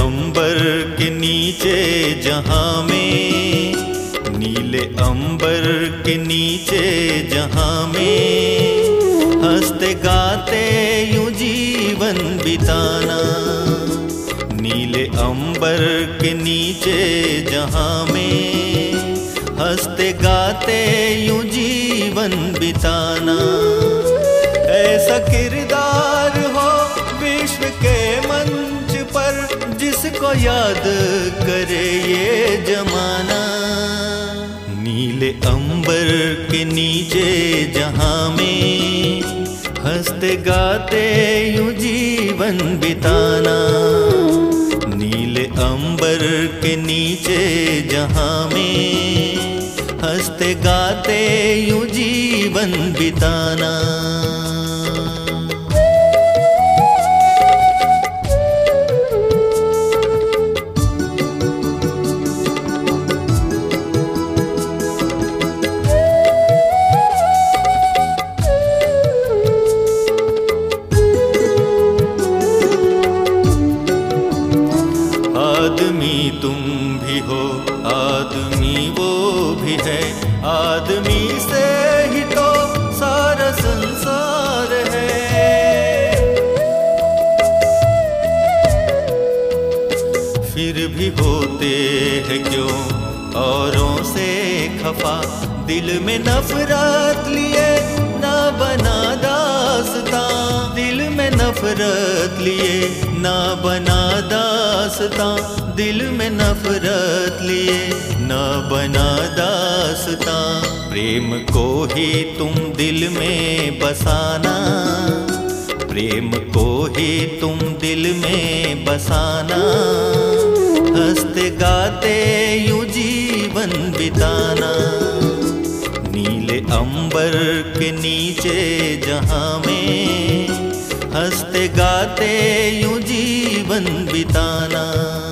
अंबर के नीचे जहां में, नीले अंबर के नीचे जहां में, हंसते गाते यूं जीवन बिताना। नीले अंबर के नीचे जहां में, हंसते गाते यूं जीवन बिताना। ऐसा किरदार हो विश्व के मंच पर, जिसको याद करे ये जमाना। नीले अंबर के नीचे जहां में, हंसते गाते यूं जीवन बिताना। नीले अंबर के नीचे जहां में, हंसते गाते यूं जीवन बिताना। आदमी तुम भी हो, आदमी वो भी है, आदमी से ही तो सारा संसार है। फिर भी होते हैं क्यों औरों से खफा, दिल में नफरत लिए ना बना दास्तां। दिल में नफरत लिए ना बना दास्तां, दिल में नफरत लिए ना बना दास्तां। प्रेम को ही तुम दिल में बसाना, प्रेम को ही तुम दिल में बसाना। हंसते गाते यूं जीवन बिताना। नीले अंबर के नीचे जहां में, हंसते गाते यूं जीवन बिताना।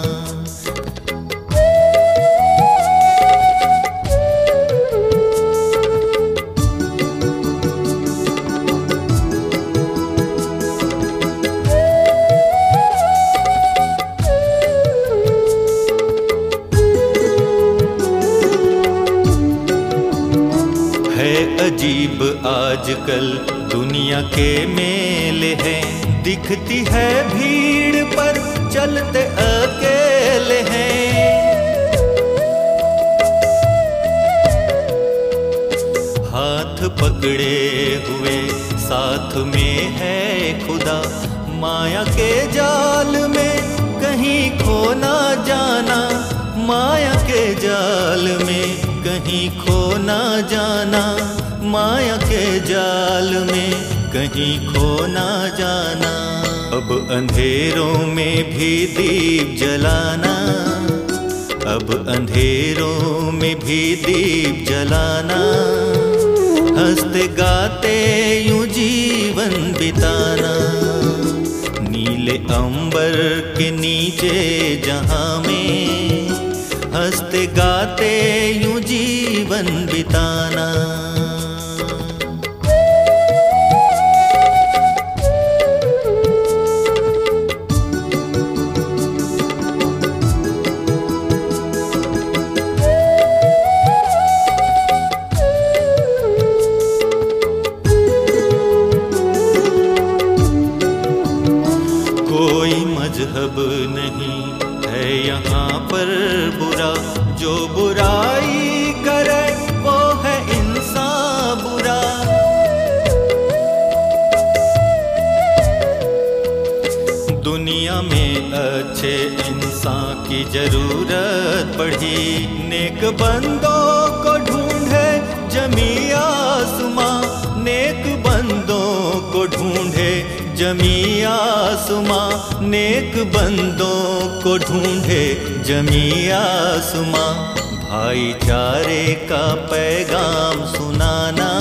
है अजीब आजकल दुनिया के मेले हैं, दिखती है भीड़ पर चलते अकेले हैं। हाथ पकड़े हुए साथ में है खुदा, माया के जाल में कहीं खो ना जाना। माया के जाल में कहीं खो ना जाना, माया के जाल में कहीं खो ना जाना। अब अंधेरों में भी दीप जलाना, अब अंधेरों में भी दीप जलाना। हंसते गाते यूं जीवन बिताना। नीले अंबर के नीचे जहां में, हंसते गाते यूं जीवन बिताना। कोई मजहब नहीं है यहाँ पर बुरा, जो बुराई करे वो है इंसान बुरा। दुनिया में अच्छे इंसान की जरूरत पड़ी, नेक बंदों को ढूंढे जमी आसमां। नेक बंदों को ढूंढे जमी आसमां, नेक बंदों को ढूंढे जमी आसमां। भाईचारे का पैगाम सुनाना,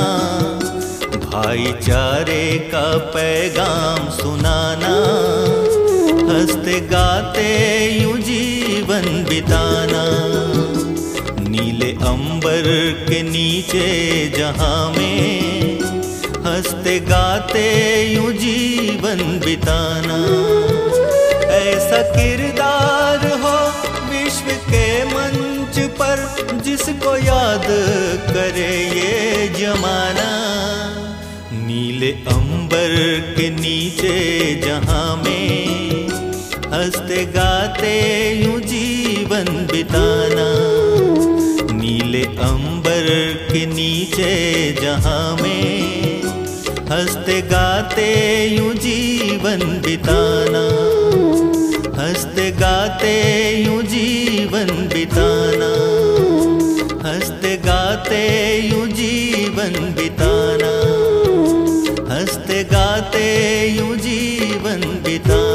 भाईचारे का पैगाम सुनाना। हंसते गाते यूं जीवन बिताना। नीले अंबर के नीचे जहां में, हंसते गाते यूं जीवन बिताना। ऐसा ऐसा किरदार हो विश्व के मंच पर जिसको याद करे ये जमाना। नीले अंबर के नीचे जहां में हंसते गाते यूं जीवन बिताना। नीले अंबर के नीचे जहां में हंसते गाते यूं जीवन बिताना। हंसते गाते यूं जीवन बिताना। हंसते गाते यूं जीवन बिताना। हंसते गाते यूं जीवन बिताना।